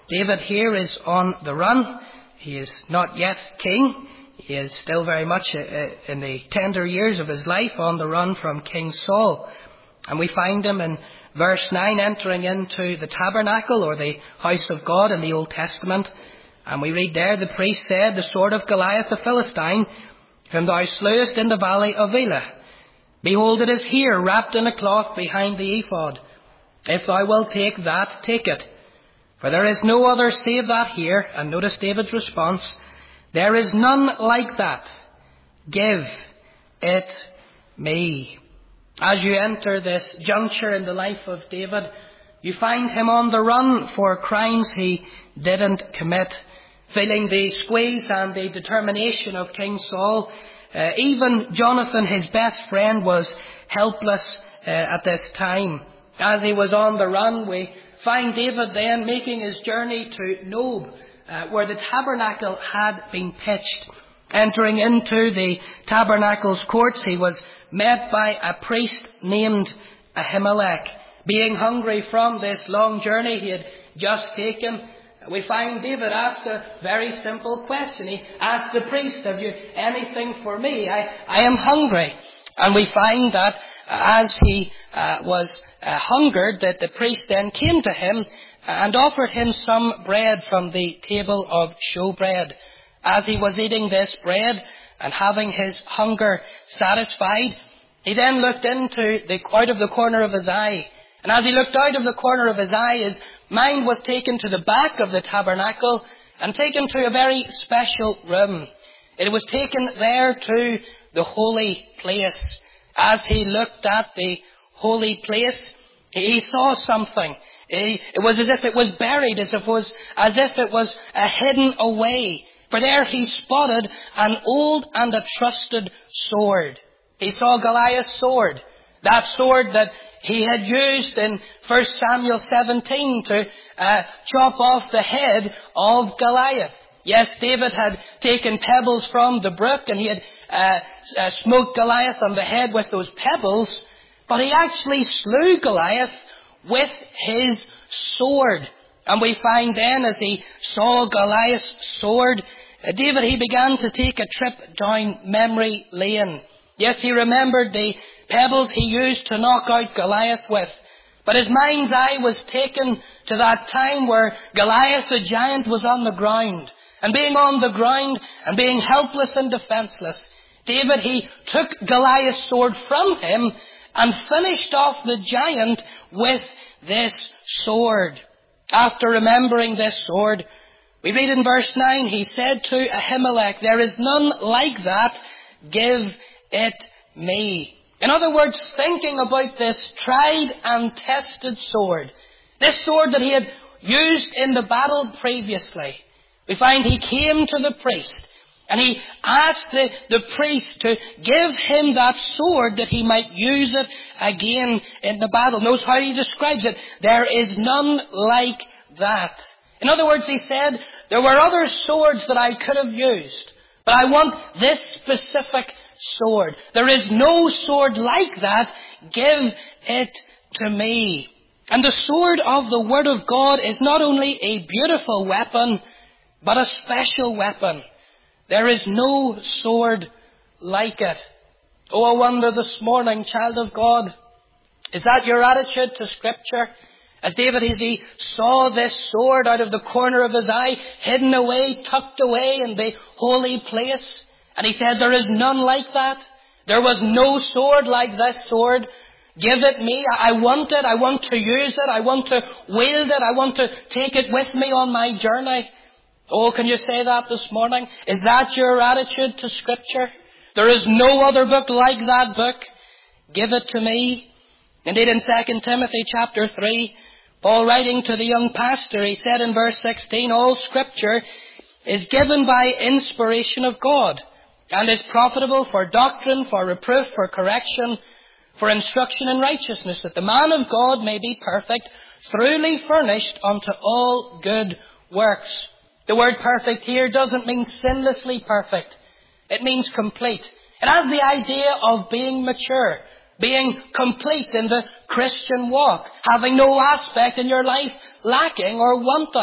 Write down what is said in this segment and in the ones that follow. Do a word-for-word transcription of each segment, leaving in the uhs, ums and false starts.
David here is on the run. He is not yet king. He is still very much in the tender years of his life on the run from King Saul. And we find him in verse nine entering into the tabernacle or the house of God in the Old Testament. And we read there, the priest said, the sword of Goliath the Philistine, whom thou slewest in the valley of Elah. Behold, it is here, wrapped in a cloth behind the ephod. If thou wilt take that, take it. For there is no other save that here. And notice David's response. There is none like that. Give it me. As you enter this juncture in the life of David, you find him on the run for crimes he didn't commit, feeling the squeeze and the determination of King Saul. Uh, even Jonathan, his best friend, was helpless uh, at this time. As he was on the run, we find David then making his journey to Nob, uh, where the tabernacle had been pitched. Entering into the tabernacle's courts, he was met by a priest named Ahimelech. Being hungry from this long journey he had just taken, we find David asked a very simple question. He asked the priest, have you anything for me? I, I am hungry. And we find that as he uh, was uh, hungered, that the priest then came to him and offered him some bread from the table of showbread. As he was eating this bread and having his hunger satisfied, he then looked into the out of the corner of his eye. And as he looked out of the corner of his eye, his mind was taken to the back of the tabernacle and taken to a very special room. It was taken there to the holy place. As he looked at the holy place, he saw something. It was as if it was buried, as if it was, as if it was uh, hidden away. For there he spotted an old and a trusted sword. He saw Goliath's sword, that sword that he had used in First Samuel seventeen to uh, chop off the head of Goliath. Yes, David had taken pebbles from the brook and he had uh, uh, smote Goliath on the head with those pebbles, but he actually slew Goliath with his sword. And we find then, as he saw Goliath's sword, uh, David, he began to take a trip down memory lane. Yes, he remembered the pebbles he used to knock out Goliath with. But his mind's eye was taken to that time where Goliath the giant was on the ground. And being on the ground and being helpless and defenseless, David, he took Goliath's sword from him and finished off the giant with this sword. After remembering this sword, we read in verse nine, he said to Ahimelech, there is none like that, give it me. In other words, thinking about this tried and tested sword, this sword that he had used in the battle previously, we find he came to the priest and he asked the, the priest to give him that sword that he might use it again in the battle. Notice how he describes it. There is none like that. In other words, he said, there were other swords that I could have used, but I want this specific sword. There is no sword like that. Give it to me. And the sword of the Word of God is not only a beautiful weapon, but a special weapon. There is no sword like it. Oh, I wonder this morning, child of God, is that your attitude to Scripture? As David, as he saw this sword out of the corner of his eye, hidden away, tucked away in the holy place, and he said, there is none like that. There was no sword like this sword. Give it me. I want it. I want to use it. I want to wield it. I want to take it with me on my journey. Oh, can you say that this morning? Is that your attitude to Scripture? There is no other book like that book. Give it to me. Indeed, in Second Timothy chapter three, Paul writing to the young pastor, he said in verse sixteen, all Scripture is given by inspiration of God and is profitable for doctrine, for reproof, for correction, for instruction in righteousness, that the man of God may be perfect, thoroughly furnished unto all good works. The word perfect here doesn't mean sinlessly perfect. It means complete. It has the idea of being mature, being complete in the Christian walk, having no aspect in your life lacking or wanting.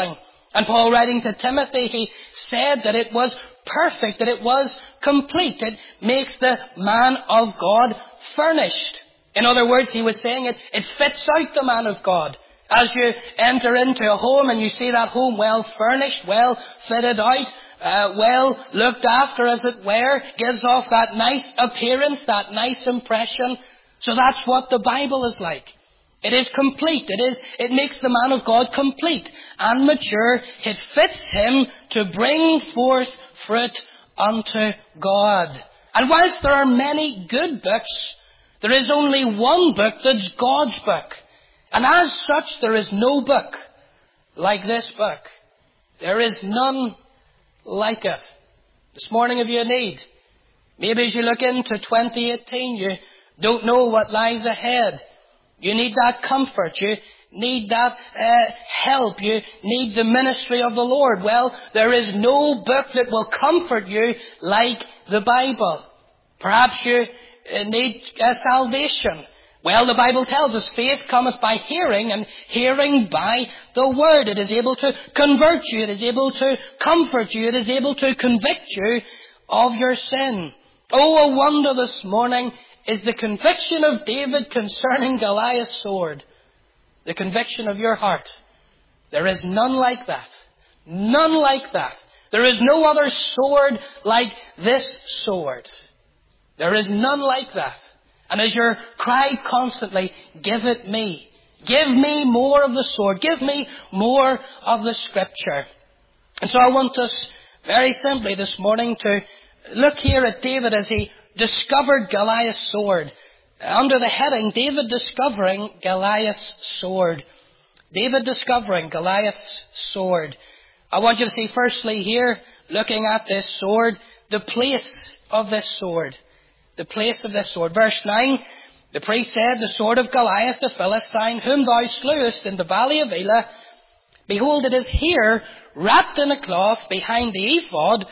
And Paul, writing to Timothy, he said that it was perfect, that it was complete. It makes the man of God furnished. In other words, he was saying it, it fits out the man of God. As you enter into a home and you see that home well furnished, well fitted out, uh, well looked after, as it were, gives off that nice appearance, that nice impression. So that's what the Bible is like. It is complete. It is, it makes the man of God complete and mature. It fits him to bring forth fruit unto God. And whilst there are many good books, there is only one book that's God's book. And as such, there is no book like this book. There is none like it. This morning, if you need, maybe as you look into twenty eighteen, you don't know what lies ahead. You need that comfort. You need that uh, help. You need the ministry of the Lord. Well, there is no book that will comfort you like the Bible. Perhaps you uh, need uh, salvation. Well, the Bible tells us faith cometh by hearing, and hearing by the Word. It is able to convert you. It is able to comfort you. It is able to convict you of your sin. Oh, a wonder this morning is the conviction of David concerning Goliath's sword. The conviction of your heart. There is none like that. None like that. There is no other sword like this sword. There is none like that. And as your cry constantly, give it me. Give me more of the sword. Give me more of the Scripture. And so I want us very simply this morning to look here at David as he discovered Goliath's sword. Under the heading, David discovering Goliath's sword. David discovering Goliath's sword. I want you to see firstly here, looking at this sword, the place of this sword. The place of this sword. Verse nine, the priest said, the sword of Goliath the Philistine, whom thou slewest in the valley of Elah, behold, it is here, wrapped in a cloth behind the ephod.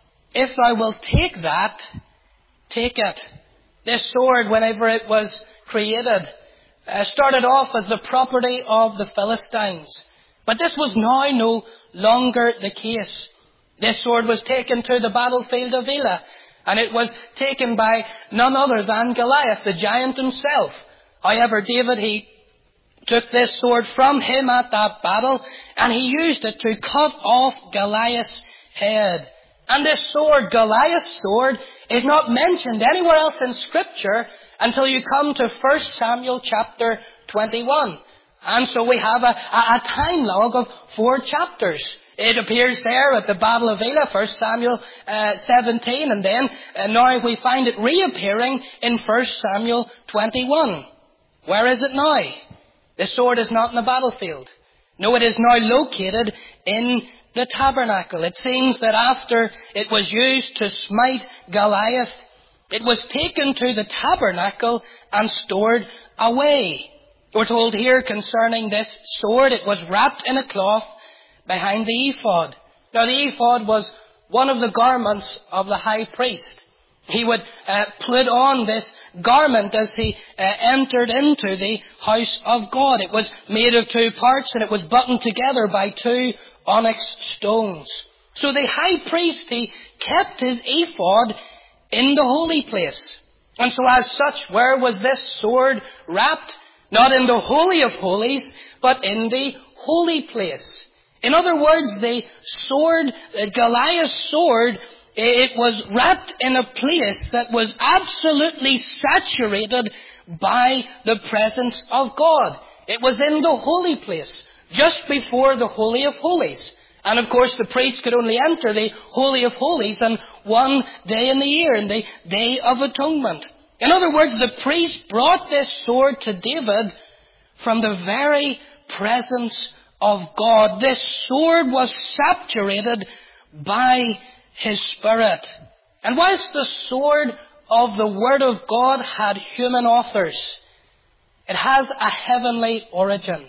If thou wilt take that, take it. This sword, whenever it was created, uh, started off as the property of the Philistines. But this was now no longer the case. This sword was taken to the battlefield of Elah, and it was taken by none other than Goliath, the giant himself. However, David, he took this sword from him at that battle, and he used it to cut off Goliath's head. And this sword, Goliath's sword, is not mentioned anywhere else in Scripture until you come to First Samuel chapter twenty-one. And so we have a, a, a time log of four chapters. It appears there at the Battle of Elah, First Samuel uh, seventeen, and then uh, now we find it reappearing in First Samuel twenty-one. Where is it now? The sword is not in the battlefield. No, it is now located in the tabernacle. It seems that after it was used to smite Goliath, it was taken to the tabernacle and stored away. We're told here concerning this sword, it was wrapped in a cloth behind the ephod. Now the ephod was one of the garments of the high priest. He would uh, put on this garment as he uh, entered into the house of God. It was made of two parts, and it was buttoned together by two onyx stones. So the high priest, he kept his ephod in the holy place. And so as such, where was this sword wrapped? Not in the Holy of Holies, but in the holy place. In other words, the sword, the Goliath's sword, it was wrapped in a place that was absolutely saturated by the presence of God. It was in the holy place, just before the Holy of Holies. And of course the priest could only enter the Holy of Holies on one day in the year, in the Day of Atonement. In other words, the priest brought this sword to David from the very presence of God. This sword was saturated by His Spirit. And whilst the sword of the Word of God had human authors, it has a heavenly origin.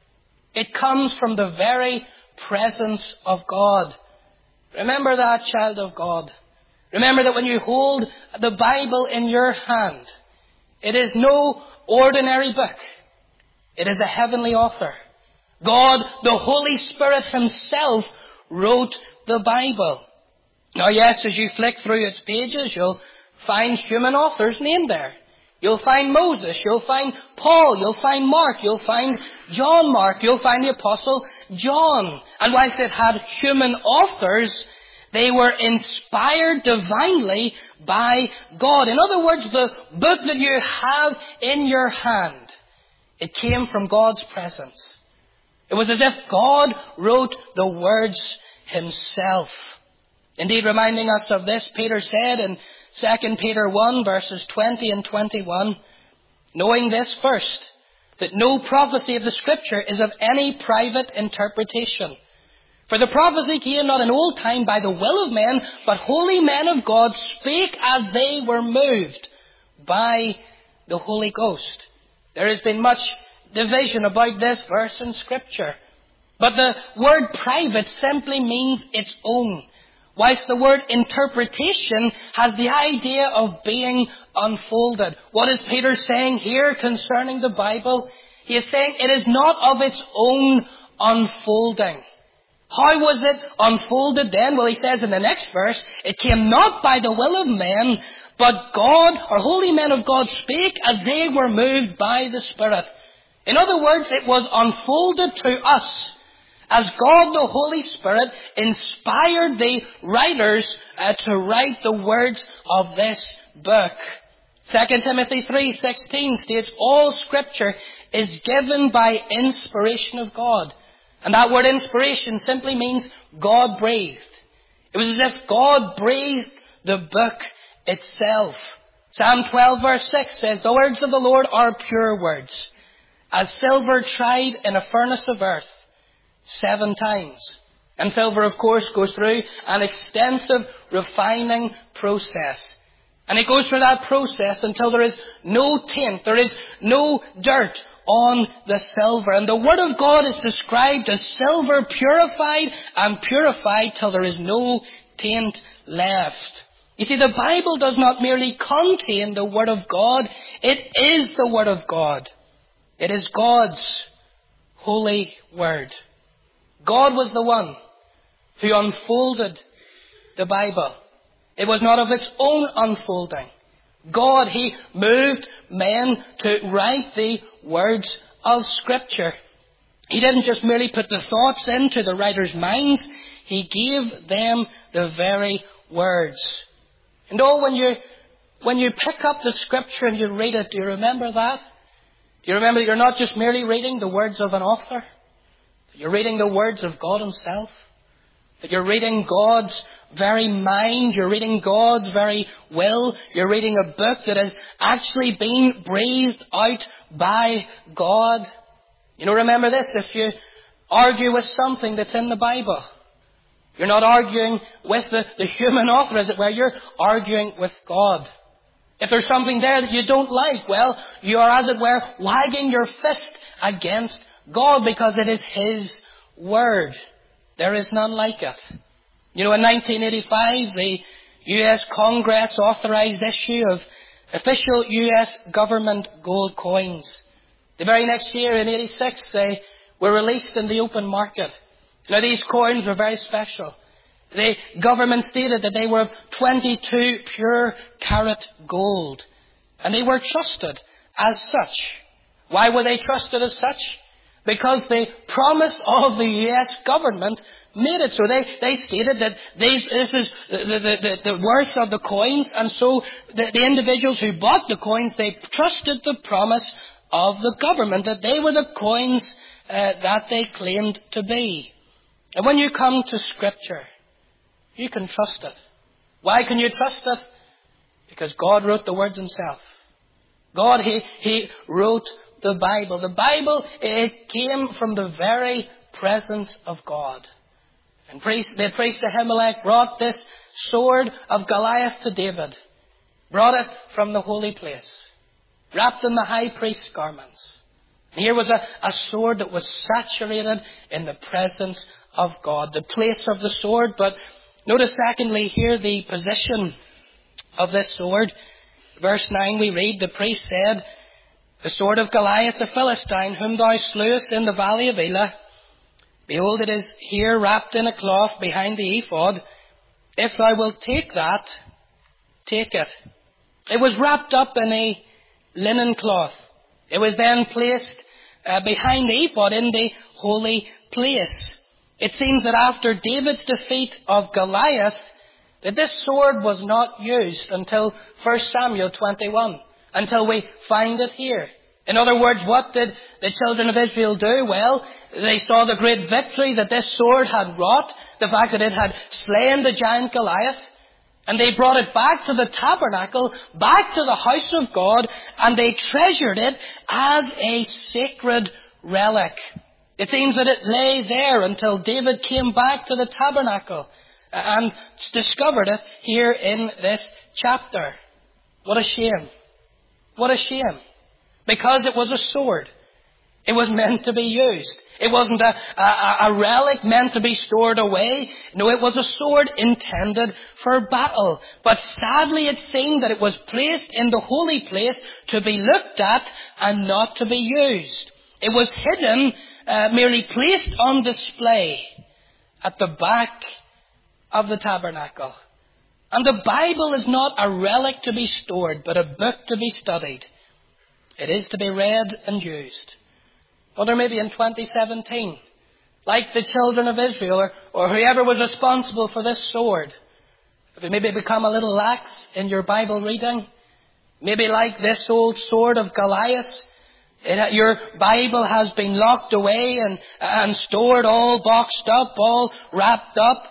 It comes from the very presence of God. Remember that, child of God. Remember that when you hold the Bible in your hand, it is no ordinary book. It is a heavenly author. God, the Holy Spirit himself, wrote the Bible. Now yes, as you flick through its pages, you'll find human authors named there. You'll find Moses, you'll find Paul, you'll find Mark, you'll find John Mark, you'll find the Apostle John. And whilst it had human authors, they were inspired divinely by God. In other words, the book that you have in your hand, it came from God's presence. It was as if God wrote the words himself. Indeed, reminding us of this, Peter said in Second Peter one, verses twenty and twenty-one, knowing this first, that no prophecy of the Scripture is of any private interpretation. For the prophecy came not in old time by the will of men, but holy men of God spake as they were moved by the Holy Ghost. There has been much division about this verse in Scripture. But the word private simply means its own, whilst the word interpretation has the idea of being unfolded. What is Peter saying here concerning the Bible? He is saying it is not of its own unfolding. How was it unfolded then? Well, he says in the next verse, it came not by the will of men, but God, or holy men of God, spake as they were moved by the Spirit. In other words, it was unfolded to us as God the Holy Spirit inspired the writers uh, to write the words of this book. Second Timothy three sixteen states, all Scripture is given by inspiration of God. And that word inspiration simply means God breathed. It was as if God breathed the book itself. Psalm twelve verse six says, the words of the Lord are pure words, as silver tried in a furnace of earth seven times. And silver, of course, goes through an extensive refining process. And it goes through that process until there is no taint, there is no dirt on the silver. And the Word of God is described as silver purified and purified till there is no taint left. You see, the Bible does not merely contain the Word of God, it is the Word of God. It is God's holy Word. God was the one who unfolded the Bible. It was not of its own unfolding. God, He moved men to write the words of Scripture. He didn't just merely put the thoughts into the writer's minds. He gave them the very words. And oh, when you, when you pick up the Scripture and you read it, do you remember that? Do you remember that you're not just merely reading the words of an author? That you're reading the words of God Himself? That you're reading God's very mind, you're reading God's very will, you're reading a book that has actually been breathed out by God. You know, remember this, if you argue with something that's in the Bible, you're not arguing with the, the human author, as it were, you're arguing with God. If there's something there that you don't like, well, you are, as it were, wagging your fist against God because it is His Word. There is none like it. You know, in nineteen eighty-five, the U S Congress authorized issue of official U S government gold coins. The very next year, in eighty-six, they were released in the open market. Now, these coins were very special. The government stated that they were of twenty-two pure carat gold. And they were trusted as such. Why were they trusted as such? Because the promise of the U S government made it so. They, they stated that these, this is the, the, the, the worth of the coins, and so the, the individuals who bought the coins, they trusted the promise of the government, that they were the coins uh, that they claimed to be. And when you come to Scripture, you can trust it. Why can you trust it? Because God wrote the words Himself. God, He, He wrote the Bible. The Bible, it came from the very presence of God. And priest, the priest Ahimelech brought this sword of Goliath to David. Brought it from the holy place. Wrapped in the high priest's garments. And here was a, a sword that was saturated in the presence of God. The place of the sword. But notice secondly here the position of this sword. Verse nine we read, the priest said, the sword of Goliath the Philistine, whom thou slewest in the valley of Elah, Behold, it is here wrapped in a cloth behind the ephod. If thou wilt take that, take it. It was wrapped up in a linen cloth. It was then placed uh, behind the ephod in the holy place. It seems that after David's defeat of Goliath, that this sword was not used until First Samuel twenty-one, until we find it here. In other words, what did the children of Israel do? Well, they saw the great victory that this sword had wrought, the fact that it had slain the giant Goliath, and they brought it back to the tabernacle, back to the house of God, and they treasured it as a sacred relic. It seems that it lay there until David came back to the tabernacle and discovered it here in this chapter. What a shame. What a shame. Because it was a sword. It was meant to be used. It wasn't a, a, a relic meant to be stored away. No, it was a sword intended for battle. But sadly it seemed that it was placed in the holy place to be looked at and not to be used. It was hidden, uh, merely placed on display at the back of the tabernacle. And the Bible is not a relic to be stored, but a book to be studied. It is to be read and used. Or maybe in twenty seventeen, like the children of Israel, or, or whoever was responsible for this sword, have you maybe become a little lax in your Bible reading? Maybe like this old sword of Goliath, it, your Bible has been locked away and, and stored all boxed up, all wrapped up,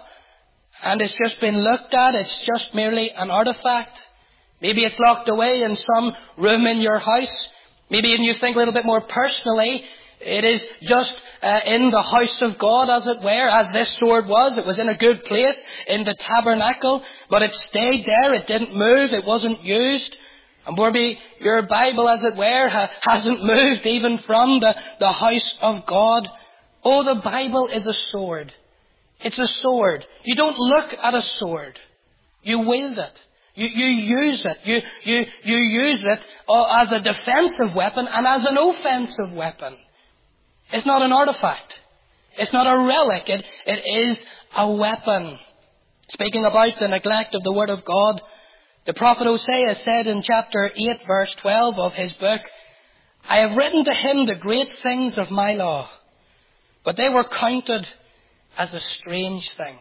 and it's just been looked at. It's just merely an artifact. Maybe it's locked away in some room in your house. Maybe even you think a little bit more personally, it is just uh, in the house of God, as it were, as this sword was. It was in a good place in the tabernacle, but it stayed there. It didn't move. It wasn't used. And maybe your Bible, as it were, ha- hasn't moved even from the, the house of God. Oh, the Bible is a sword. It's a sword. You don't look at a sword. You wield it. You, you use it. You, you, you use it as a defensive weapon and as an offensive weapon. It's not an artifact. It's not a relic. It, it is a weapon. Speaking about the neglect of the Word of God, the prophet Hosea said in chapter eight, verse twelve of his book, I have written to him the great things of my law, but they were counted as a strange thing.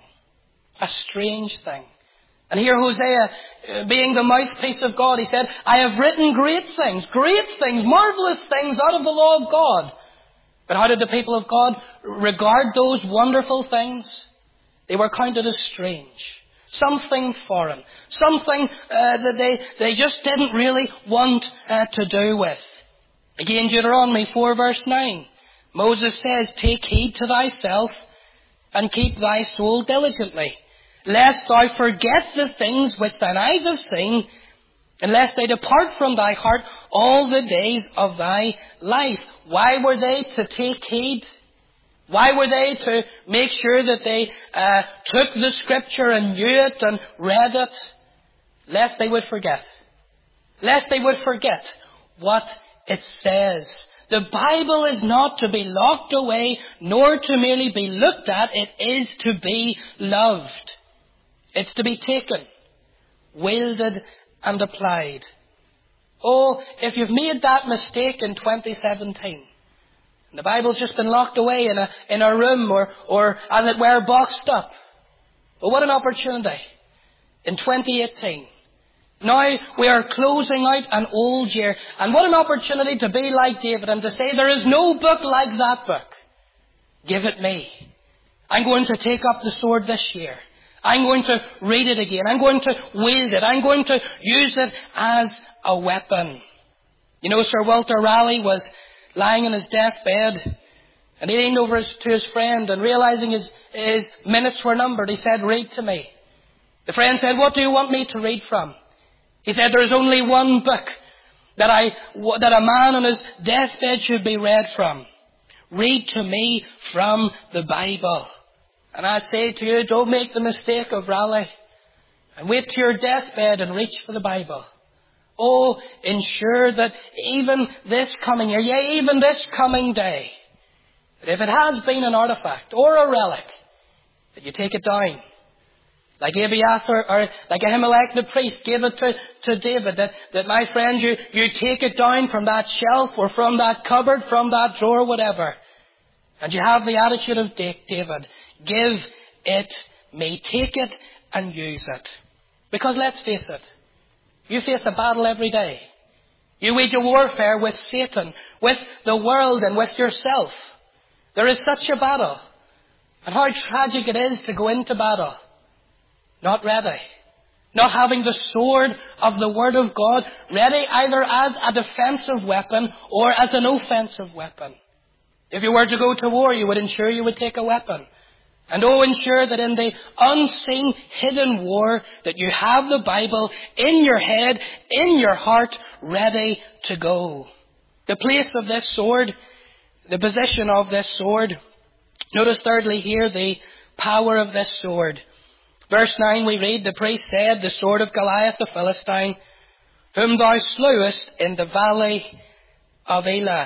A strange thing. And here Hosea, being the mouthpiece of God, he said, I have written great things, great things, marvelous things out of the law of God. But how did the people of God regard those wonderful things? They were counted as strange. Something foreign. Something uh, that they, they just didn't really want uh, to do with. Again, Deuteronomy four verse nine. Moses says, take heed to thyself and keep thy soul diligently, lest thou forget the things which thine eyes have seen, and lest they depart from thy heart all the days of thy life. Why were they to take heed? Why were they to make sure that they uh, took the Scripture and knew it and read it? Lest they would forget. Lest they would forget what it says. The Bible is not to be locked away, nor to merely be looked at. It is to be loved. It's to be taken, wielded and applied. Oh, if you've made that mistake in twenty seventeen, and the Bible's just been locked away in a, in a room or, or, as it were, boxed up. Well, what an opportunity in twenty eighteen. Now we are closing out an old year, and what an opportunity to be like David and to say, there is no book like that book. Give it me. I'm going to take up the sword this year. I'm going to read it again. I'm going to wield it. I'm going to use it as a weapon. You know, Sir Walter Raleigh was lying on his deathbed, and he leaned over his, to his friend, and realizing his, his minutes were numbered, he said, read to me. The friend said, what do you want me to read from? He said, there is only one book that I, that a man on his deathbed should be read from. Read to me from the Bible. And I say to you, don't make the mistake of Raleigh, and wait to your deathbed and reach for the Bible. Oh, ensure that even this coming year, yea, even this coming day, But if it has been an artifact or a relic, that you take it down. Like Abiathar, or like Ahimelech the priest gave it to, to David, that, that my friend, you, you take it down from that shelf or from that cupboard, from that drawer, whatever. And you have the attitude of David. Give it me. Take it and use it. Because let's face it, you face a battle every day. You wage a warfare with Satan, with the world and with yourself. There is such a battle. And how tragic it is to go into battle not ready. Not having the sword of the Word of God ready either as a defensive weapon or as an offensive weapon. If you were to go to war, you would ensure you would take a weapon. And oh, ensure that in the unseen, hidden war, that you have the Bible in your head, in your heart, ready to go. The place of this sword, the position of this sword. Notice thirdly here the power of this sword. Verse nine we read, the priest said, the sword of Goliath the Philistine, whom thou slewest in the valley of Elah.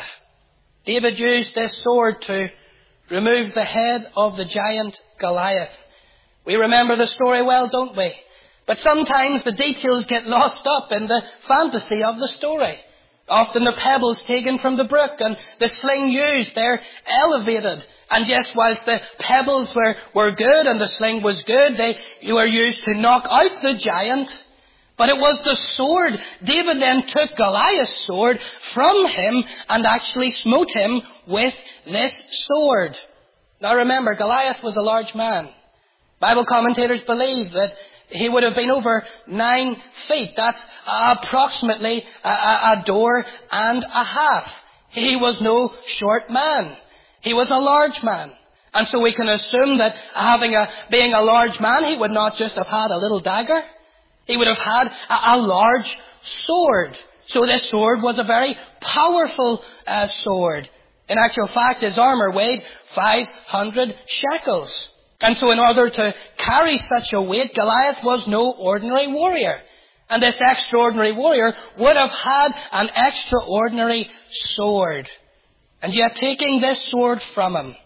David used this sword to remove the head of the giant Goliath. We remember the story well, don't we? But sometimes the details get lost up in the fantasy of the story. Often the pebbles taken from the brook and the sling used, they're elevated. And yes, whilst the pebbles were, were good and the sling was good, they were used to knock out the giant. But it was the sword. David then took Goliath's sword from him and actually smote him with this sword. Now remember, Goliath was a large man. Bible commentators believe that he would have been over nine feet. That's approximately a, a, a door and a half. He was no short man. He was a large man. And so we can assume that having a, being a large man, he would not just have had a little dagger. He would have had a, a large sword. So this sword was a very powerful uh, sword. In actual fact, his armor weighed five hundred shekels. And so in order to carry such a weight, Goliath was no ordinary warrior. And this extraordinary warrior would have had an extraordinary sword. And yet taking this sword from him,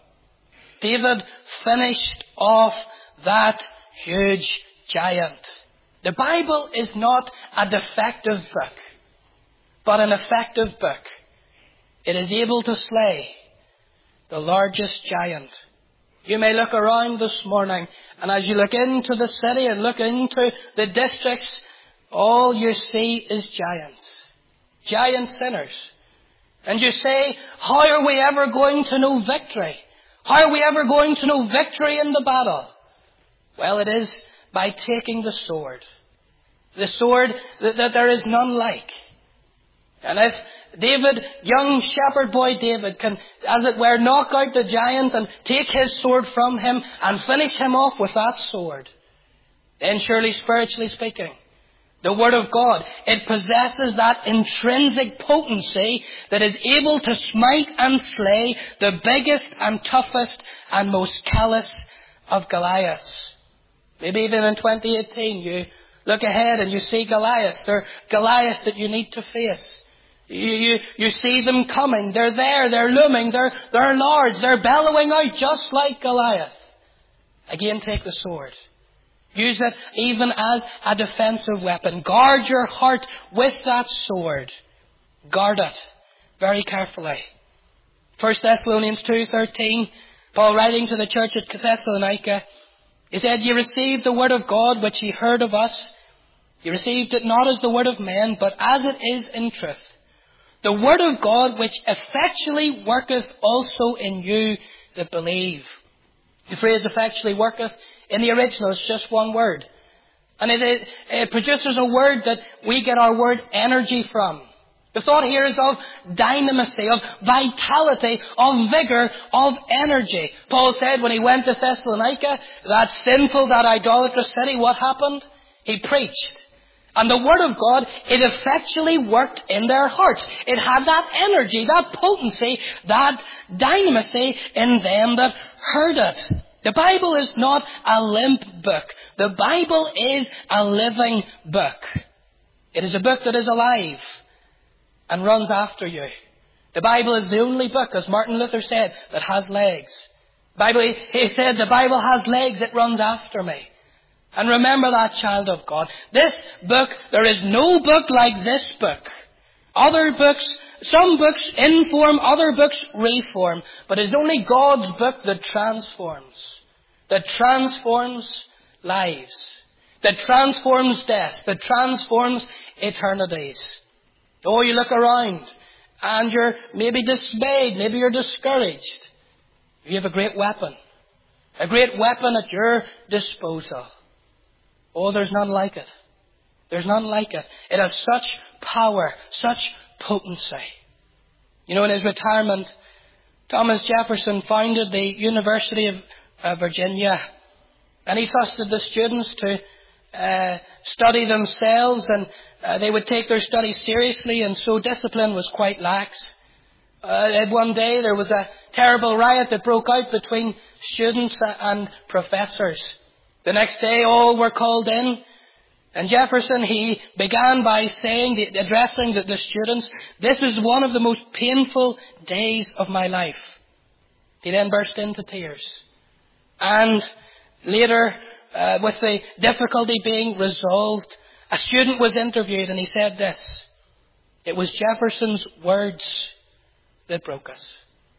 David finished off that huge giant. The Bible is not a defective book, but an effective book. It is able to slay the largest giant. You may look around this morning, and as you look into the city and look into the districts, all you see is giants. Giant sinners. And you say, how are we ever going to know victory? How are we ever going to know victory in the battle? Well, it is by taking the sword. The sword that, that there is none like. And if David, young shepherd boy David, can, as it were, knock out the giant and take his sword from him and finish him off with that sword, then surely spiritually speaking, the Word of God, it possesses that intrinsic potency that is able to smite and slay the biggest and toughest and most callous of Goliaths. Maybe even in twenty eighteen you look ahead and you see Goliaths. They're Goliaths that you need to face. You, you, you see them coming. They're there. They're looming. They're, they're large. They're bellowing out just like Goliath. Again, take the sword. Use it even as a defensive weapon. Guard your heart with that sword. Guard it very carefully. First Thessalonians two thirteen, Paul writing to the church at Thessalonica, he said, "You received the word of God which ye heard of us. You received it not as the word of men, but as it is in truth. The word of God which effectually worketh also in you that believe." The phrase effectually worketh in the original is just one word. And it, it, it produces a word that we get our word energy from. The thought here is of dynamism, of vitality, of vigor, of energy. Paul said when he went to Thessalonica, that sinful, that idolatrous city, what happened? He preached. And the Word of God, it effectually worked in their hearts. It had that energy, that potency, that dynamism in them that heard it. The Bible is not a limp book. The Bible is a living book. It is a book that is alive and runs after you The Bible is the only book, as Martin Luther said, that has legs. The Bible, he said, the Bible has legs, it runs after me. And remember that, child of God. This book, there is no book like this book. Other books, some books inform, other books reform. But it's only God's book that transforms. That transforms lives. That transforms death. That transforms eternities. Oh, you look around and you're maybe dismayed. Maybe you're discouraged. You have a great weapon. A great weapon at your disposal. Oh, there's none like it. There's none like it. It has such power, such potency. You know, in his retirement, Thomas Jefferson founded the University of uh, Virginia. And he trusted the students to uh, study themselves, and uh, they would take their studies seriously, and so discipline was quite lax. Uh, and one day there was a terrible riot that broke out between students and professors. The next day all were called in, and Jefferson, he began by saying, addressing the, the students, "This is one of the most painful days of my life." He then burst into tears. And later, uh, with the difficulty being resolved, a student was interviewed and he said this: "It was Jefferson's words that broke us."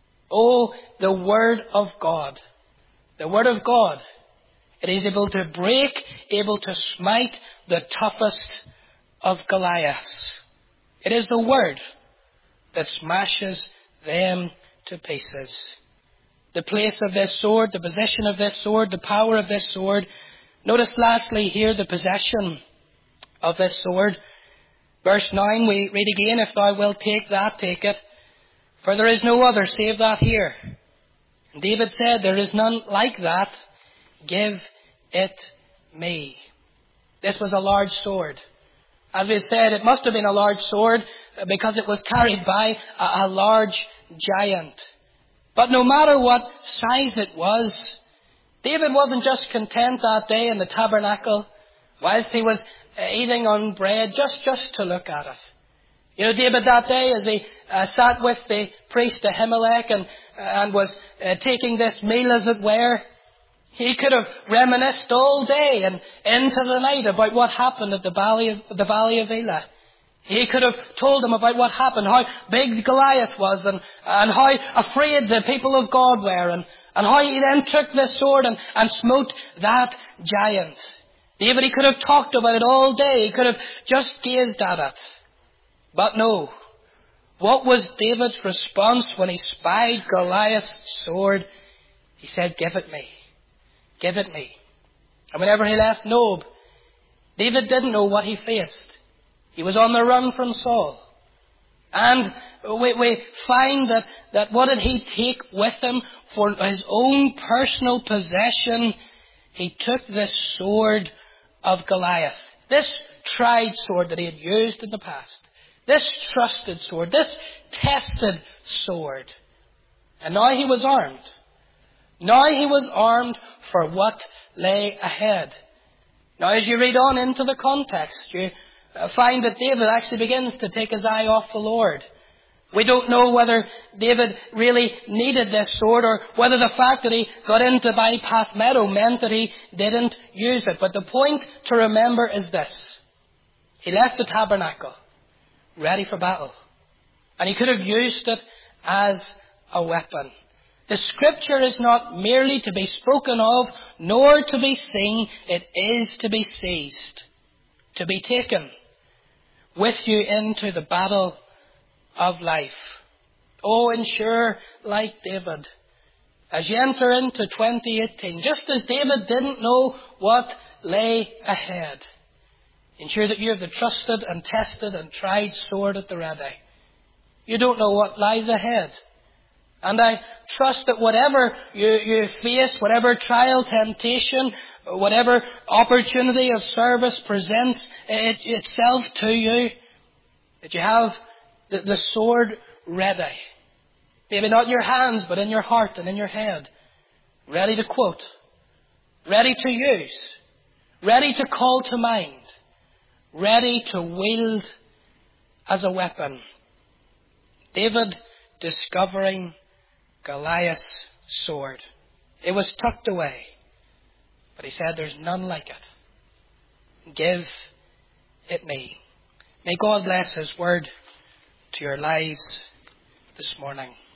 Oh, the Word of God. The Word of God. It is able to break, able to smite the toughest of Goliaths. It is the Word that smashes them to pieces. The place of this sword, the position of this sword, the power of this sword. Notice lastly here the possession of this sword. Verse nine, we read again, "If thou wilt take that, take it. For there is no other save that here." And David said, "There is none like that. Give it me." This was a large sword. As we said, it must have been a large sword because it was carried by a, a large giant. But no matter what size it was, David wasn't just content that day in the tabernacle whilst he was eating on bread just, just to look at it. You know, David that day, as he uh, sat with the priest Ahimelech and, uh, and was uh, taking this meal, as it were, he could have reminisced all day and into the night about what happened at the valley of, the valley of Elah. He could have told them about what happened, how big Goliath was, and, and how afraid the people of God were, and, and how he then took this sword and, and smote that giant. David, he could have talked about it all day. He could have just gazed at it. But no. What was David's response when he spied Goliath's sword? He said, "Give it me. Give it me." And whenever he left Nob, David didn't know what he faced. He was on the run from Saul. And we, we find that, that what did he take with him for his own personal possession? He took this sword of Goliath. This tried sword that he had used in the past. This trusted sword. This tested sword. And now he was armed. Now he was armed for what lay ahead. Now as you read on into the context, you find that David actually begins to take his eye off the Lord. We don't know whether David really needed this sword, or whether the fact that he got into Bypath Meadow meant that he didn't use it. But the point to remember is this: he left the tabernacle ready for battle. And he could have used it as a weapon. The Scripture is not merely to be spoken of, nor to be seen. It is to be seized, to be taken with you into the battle of life. Oh, ensure, like David, as you enter into twenty eighteen, just as David didn't know what lay ahead, ensure that you have the trusted and tested and tried sword at the ready. You don't know what lies ahead. And I trust that whatever you, you face, whatever trial, temptation, whatever opportunity of service presents it, itself to you, that you have the, the sword ready. Maybe not in your hands, but in your heart and in your head. Ready to quote. Ready to use. Ready to call to mind. Ready to wield as a weapon. David discovering Goliath's sword. It was tucked away, but he said, there's none like it. Give it me. May God bless His word to your lives this morning.